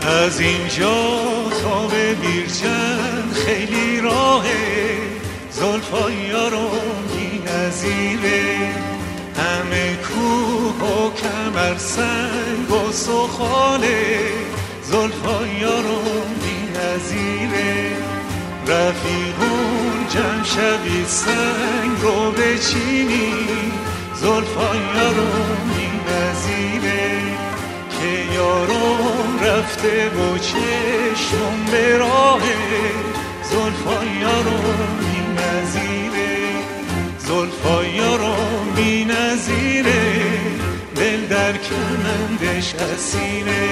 از اینجا تا به بیرجند خیلی راهه، زلفای یارم بی نظیره. همه کوه و کمر سنگ و سخاله، زلفای یارم بی نظیره. رفیقون جمع شوید سنگ رو بچینی، زلفای یارم بی نظیره. که یارم رفته و چشم به راهه، زلفای یارم بی نظیره. زلفای یارم بی نظیره، دل در کمندش اسیره.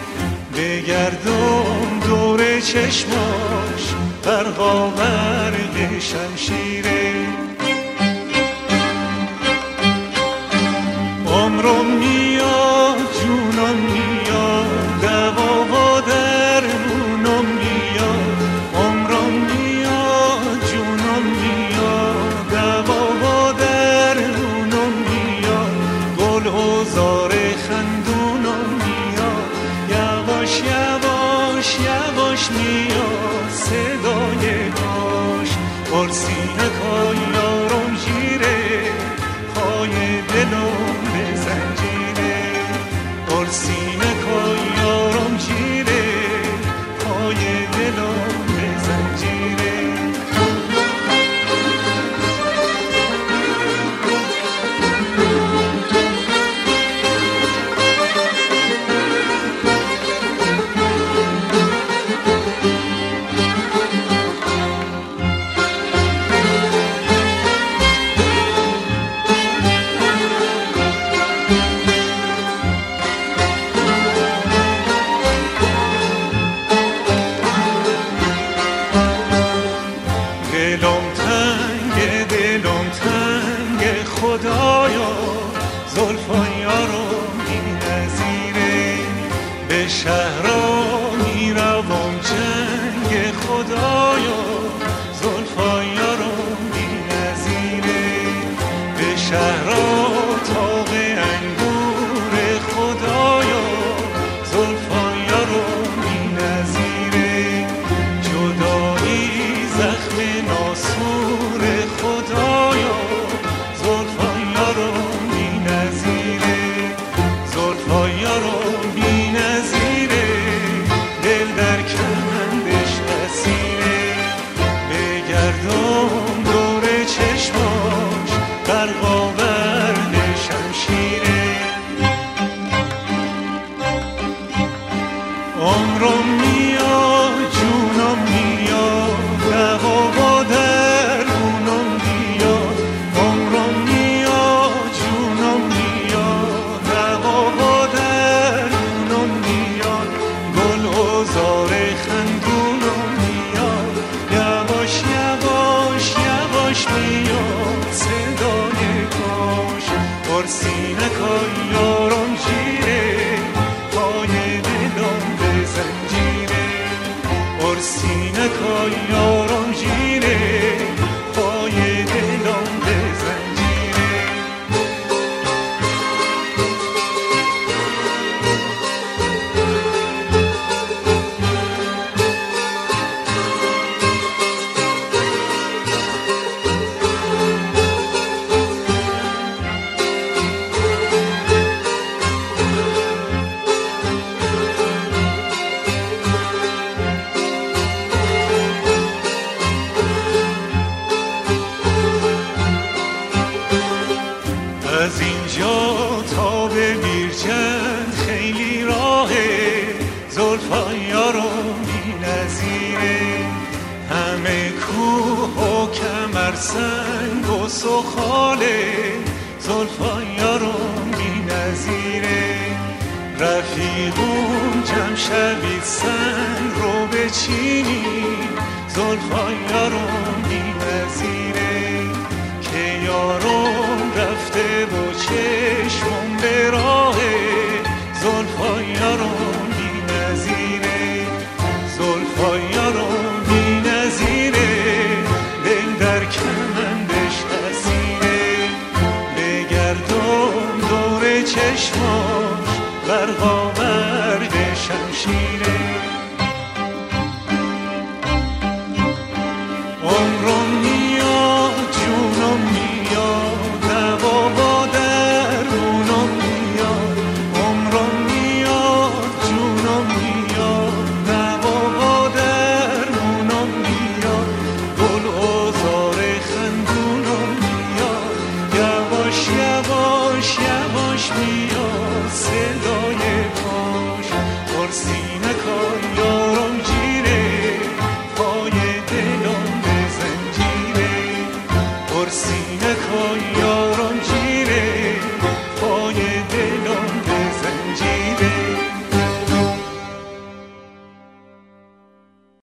بگردم دور چشماش، برقا برق شمشیره. عمرم میاد جونم میاد، دوا و درمونم میاد. عمرم میاد جونم میاد، دوا و درمونم میاد. گل و زار خندونم میاد، یواش یواش یواش میاد صدای کاش. پرسینه کای یارم جیره، پای دلم به زنجیره. پرسینه کای یارم جیره، پای دلم به زنجیره. دلم تنگ خدایا، زلفای یارم بی نظیره. به شهرها میروم جنگ خدایا، زلفای یارم بی نظیره. به شهرها تاق انگور خدایا، زلفای یارم بی نظیره. جدایی زخم ناسور خدایا، زلفای یارم بی نظیره. زلفای یارم بی نظیره، دل در کمندش اسیره. بگردم دور چشماش، برقا برق شمشیره. عمرم میاد جونم میاد، دوا و درمونم میاد. عمرم میاد جونم میاد، دوا و درمونم میاد. گل و زار خندونم میاد، یواش یواش یواش میاد صدای کاش. پرسینه کای یارم جیره، پای دلم به زنجیره. پرسینه کای یارم جیره، پای دلم به زنجیره. از اینجا تا به بیرجند خیلی راهه، زلفای یارم بی نظیره. همه کوه و کمر سنگ و سخاله، زلفای یارم بی نظیره. رفیقون جمع شوید سنگ رو بچینی، زلفای یارم بی نظیره. که یارم رفته و چشمم به راهه، زلفای یارم بی نظیره. زلفای یارم بی نظیره، دل در کمندش اسیره. بگردم دور چشماش، برقا برق شمشیره. پرسی